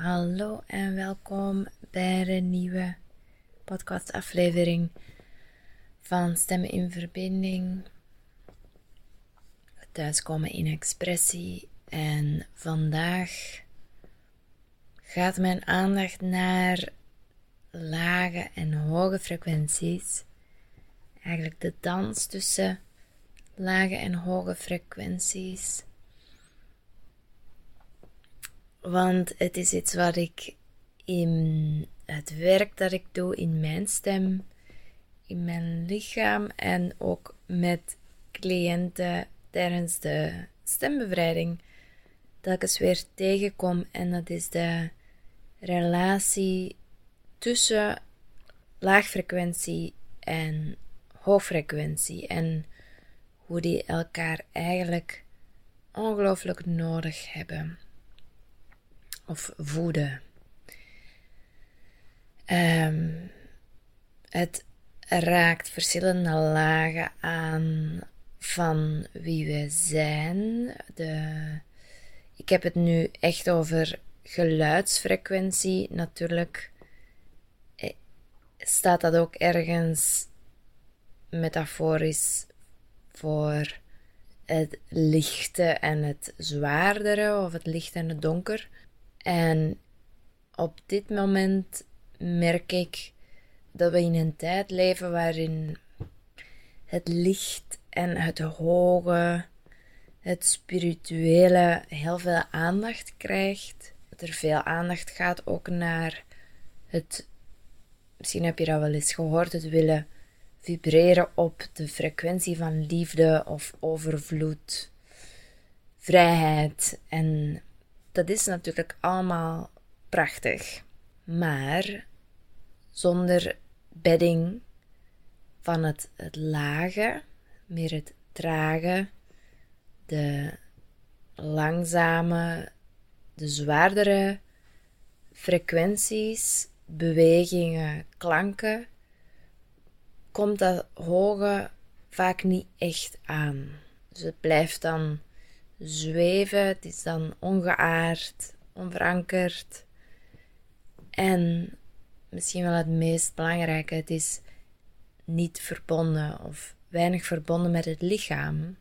Hallo en welkom bij de nieuwe podcastaflevering van Stemmen in Verbinding. Thuiskomen in expressie. En vandaag gaat mijn aandacht naar lage en hoge frequenties. Eigenlijk de dans tussen lage en hoge frequenties. Want het is iets wat ik in het werk dat ik doe, in mijn stem, in mijn lichaam en ook met cliënten tijdens de stembevrijding telkens weer tegenkom. En dat is de relatie tussen laagfrequentie en hoogfrequentie. En hoe die elkaar eigenlijk ongelooflijk nodig hebben. Of voeden. Het raakt verschillende lagen aan van wie we zijn. Ik heb het nu echt over geluidsfrequentie. Natuurlijk staat dat ook ergens metaforisch voor het lichte en het zwaardere, of het licht en het donker. En op dit moment merk ik dat we in een tijd leven waarin het licht en het hoge, het spirituele heel veel aandacht krijgt. Dat er veel aandacht gaat ook naar het, misschien heb je dat wel eens gehoord, het willen vibreren op de frequentie van liefde of overvloed, vrijheid. En dat is natuurlijk allemaal prachtig, maar zonder bedding van het lage, meer het trage, de langzame, de zwaardere frequenties, bewegingen, klanken, komt dat hoge vaak niet echt aan. Dus het blijft dan zweven, het is dan ongeaard, onverankerd. En misschien wel het meest belangrijke, het is niet verbonden of weinig verbonden met het lichaam.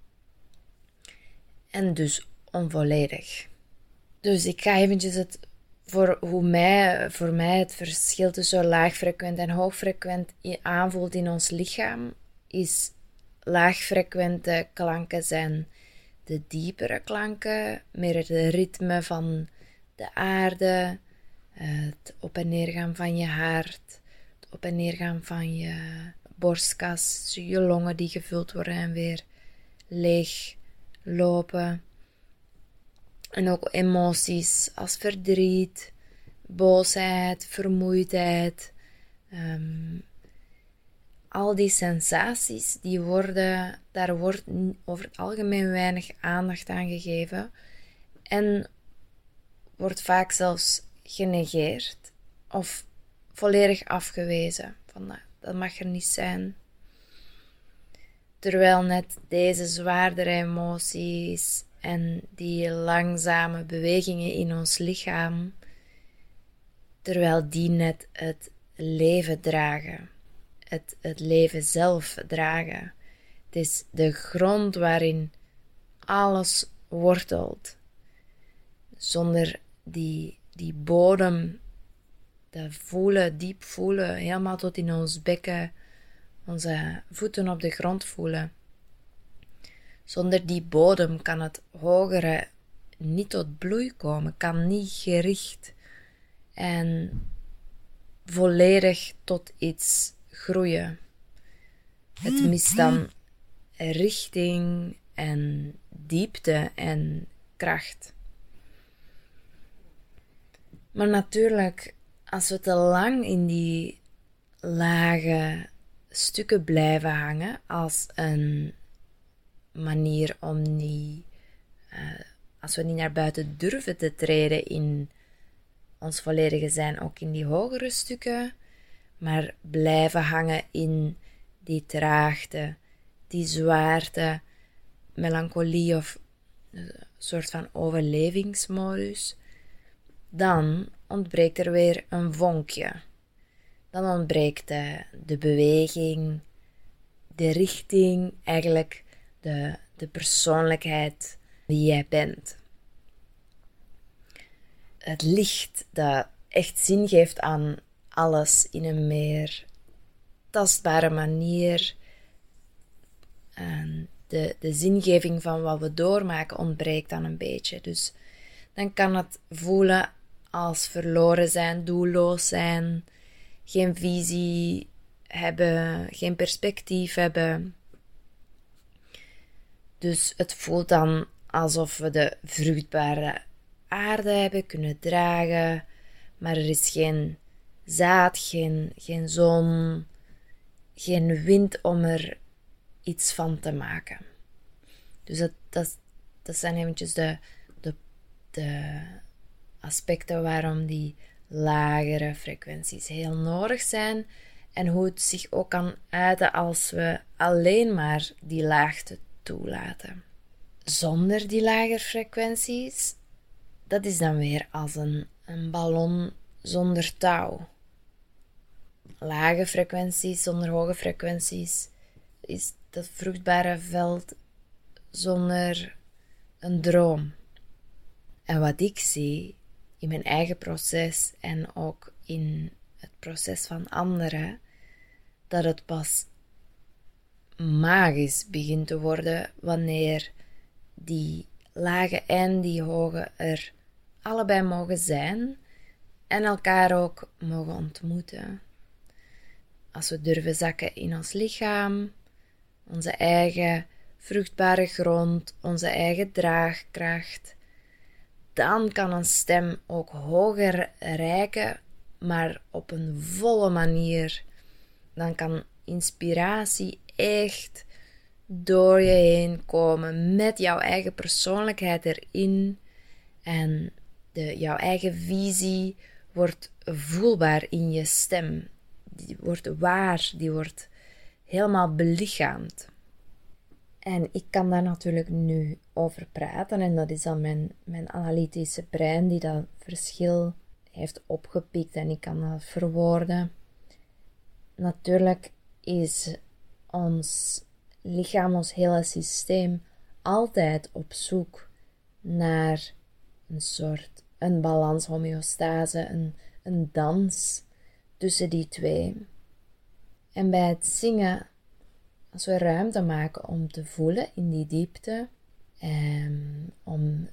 En dus onvolledig. Dus ik ga eventjes voor mij het verschil tussen laagfrequent en hoogfrequent aanvoelt in ons lichaam, is laagfrequente klanken zijn de diepere klanken, meer het ritme van de aarde, het op- en neergaan van je hart, het op- en neergaan van je borstkas, je longen die gevuld worden en weer leeg lopen. En ook emoties als verdriet, boosheid, vermoeidheid. Al die sensaties, daar wordt over het algemeen weinig aandacht aan gegeven. En wordt vaak zelfs genegeerd of volledig afgewezen. Van, dat mag er niet zijn. Terwijl net deze zwaardere emoties en die langzame bewegingen in ons lichaam, terwijl die net het leven dragen. Het leven zelf dragen. Het is de grond waarin alles wortelt. Zonder die bodem te voelen, diep voelen, helemaal tot in ons bekken, onze voeten op de grond voelen. Zonder die bodem kan het hogere niet tot bloei komen, kan niet gericht en volledig tot iets groeien. Het mist dan richting en diepte en kracht. Maar natuurlijk, als we te lang in die lage stukken blijven hangen, als een manier om als we niet naar buiten durven te treden in ons volledige zijn, ook in die hogere stukken, maar blijven hangen in die traagte, die zwaarte, melancholie of een soort van overlevingsmodus, dan ontbreekt er weer een vonkje. Dan ontbreekt de beweging, de richting, eigenlijk de persoonlijkheid die jij bent. Het licht dat echt zin geeft aan alles in een meer tastbare manier. En de zingeving van wat we doormaken ontbreekt dan een beetje. Dus dan kan het voelen als verloren zijn, doelloos zijn, geen visie hebben, geen perspectief hebben. Dus het voelt dan alsof we de vruchtbare aarde hebben kunnen dragen, maar er is geen zaad, geen zon, geen wind om er iets van te maken. Dus dat zijn eventjes de aspecten waarom die lagere frequenties heel nodig zijn en hoe het zich ook kan uiten als we alleen maar die laagte toelaten. Zonder die lagere frequenties, dat is dan weer als een ballon zonder touw. Lage frequenties zonder hoge frequenties is dat vruchtbare veld zonder een droom. En wat ik zie in mijn eigen proces en ook in het proces van anderen, dat het pas magisch begint te worden wanneer die lage en die hoge er allebei mogen zijn en elkaar ook mogen ontmoeten. Als we durven zakken in ons lichaam, onze eigen vruchtbare grond, onze eigen draagkracht, dan kan een stem ook hoger reiken, maar op een volle manier. Dan kan inspiratie echt door je heen komen met jouw eigen persoonlijkheid erin. En jouw eigen visie wordt voelbaar in je stem. Die wordt waar, die wordt helemaal belichaamd. En ik kan daar natuurlijk nu over praten en dat is dan mijn analytische brein die dat verschil heeft opgepikt en ik kan dat verwoorden. Natuurlijk is ons lichaam, ons hele systeem altijd op zoek naar een balans, homeostase, een dans tussen die twee. En bij het zingen, als we ruimte maken om te voelen in die diepte, om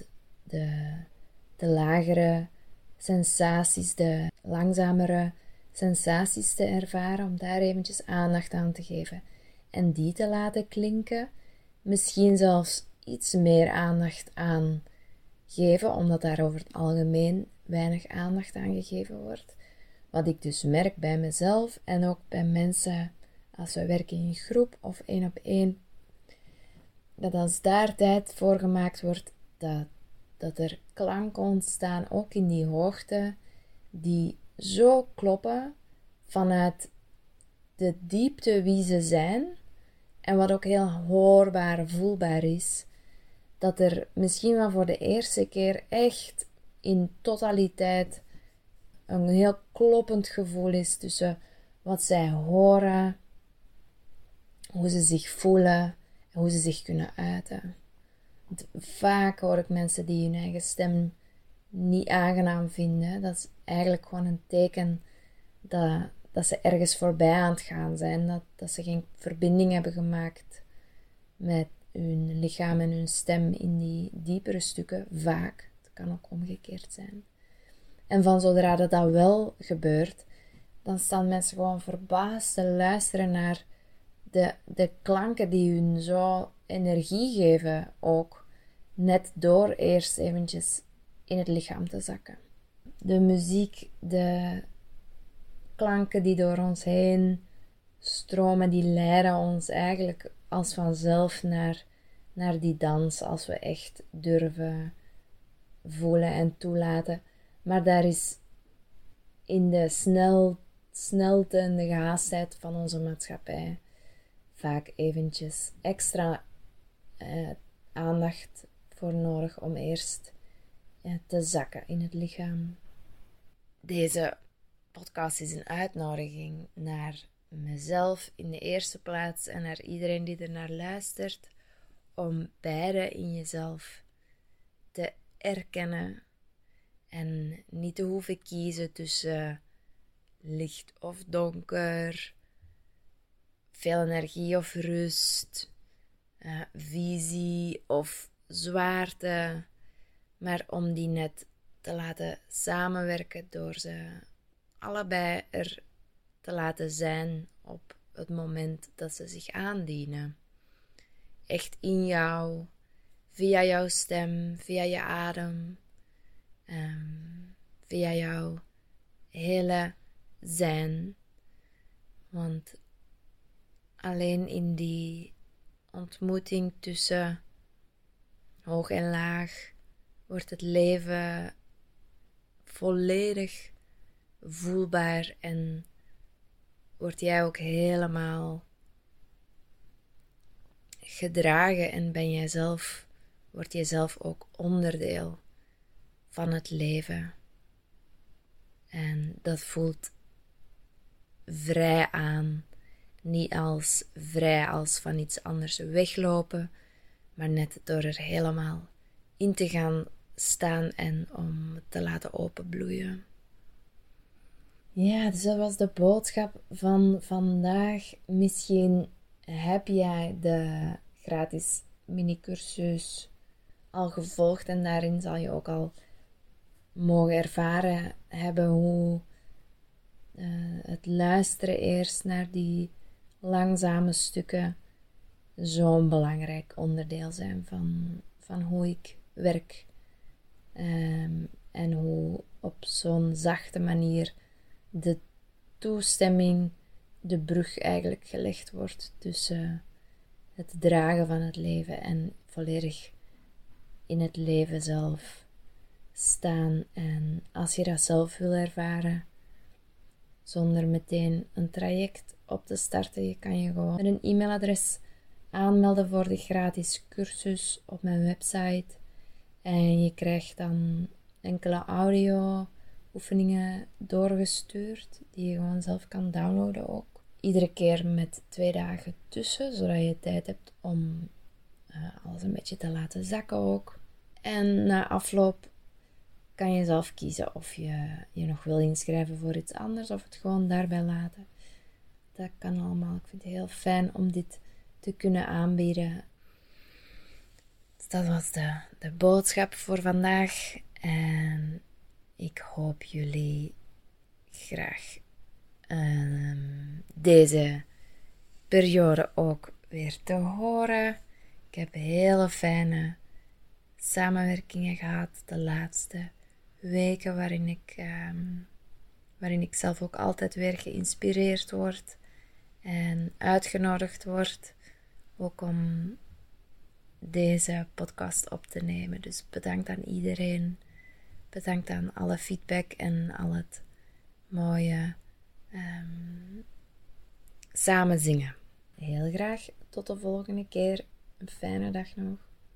de lagere sensaties, de langzamere sensaties te ervaren, om daar eventjes aandacht aan te geven en die te laten klinken, misschien zelfs iets meer aandacht aan geven, omdat daar over het algemeen weinig aandacht aan gegeven wordt. Wat ik dus merk bij mezelf en ook bij mensen als we werken in groep of 1-op-1, dat als daar tijd voor gemaakt wordt, dat er klanken ontstaan, ook in die hoogte, die zo kloppen vanuit de diepte wie ze zijn en wat ook heel hoorbaar, voelbaar is, dat er misschien wel voor de eerste keer echt in totaliteit een heel kloppend gevoel is tussen wat zij horen, hoe ze zich voelen en hoe ze zich kunnen uiten. Want vaak hoor ik mensen die hun eigen stem niet aangenaam vinden. Dat is eigenlijk gewoon een teken dat ze ergens voorbij aan het gaan zijn. Dat ze geen verbinding hebben gemaakt met hun lichaam en hun stem in die diepere stukken. Vaak. Het kan ook omgekeerd zijn. En van zodra dat wel gebeurt, dan staan mensen gewoon verbaasd te luisteren naar de klanken die hun zo energie geven ook, net door eerst eventjes in het lichaam te zakken. De muziek, de klanken die door ons heen stromen, die leiden ons eigenlijk als vanzelf naar die dans, als we echt durven voelen en toelaten. Maar daar is in de snelte en de gehaastheid van onze maatschappij vaak eventjes extra aandacht voor nodig om eerst te zakken in het lichaam. Deze podcast is een uitnodiging naar mezelf in de eerste plaats en naar iedereen die er naar luistert, om beide in jezelf te erkennen en niet te hoeven kiezen tussen licht of donker, veel energie of rust, visie of zwaarte, maar om die net te laten samenwerken door ze allebei er te laten zijn op het moment dat ze zich aandienen. Echt in jou, via jouw stem, via je adem, via jouw hele zijn. Want alleen in die ontmoeting tussen hoog en laag wordt het leven volledig voelbaar en word jij ook helemaal gedragen en word jij zelf ook onderdeel van het leven. En dat voelt vrij aan, niet als vrij als van iets anders weglopen, maar net door er helemaal in te gaan staan en om het te laten openbloeien. Ja, dus dat was de boodschap van vandaag. Misschien heb jij de gratis minicursus al gevolgd en daarin zal je ook al mogen ervaren hebben hoe het luisteren eerst naar die langzame stukken zo'n belangrijk onderdeel zijn van hoe ik werk. En hoe op zo'n zachte manier de toestemming, de brug eigenlijk gelegd wordt tussen het dragen van het leven en volledig in het leven zelf staan. En als je dat zelf wil ervaren, zonder meteen een traject op te starten, je kan je gewoon met een e-mailadres aanmelden voor de gratis cursus op mijn website. En je krijgt dan enkele audio-oefeningen doorgestuurd, die je gewoon zelf kan downloaden ook. Iedere keer met 2 dagen tussen, zodat je tijd hebt om alles een beetje te laten zakken ook. En na afloop kan je zelf kiezen of je je nog wil inschrijven voor iets anders of het gewoon daarbij laten. Dat kan allemaal. Ik vind het heel fijn om dit te kunnen aanbieden. Dus dat was de boodschap voor vandaag. En ik hoop jullie graag deze periode ook weer te horen. Ik heb hele fijne samenwerkingen gehad de laatste weken, waarin ik zelf ook altijd weer geïnspireerd word en uitgenodigd word ook om deze podcast op te nemen. Dus bedankt aan iedereen. Bedankt aan alle feedback en al het mooie samen zingen. Heel graag tot de volgende keer. Een fijne dag nog.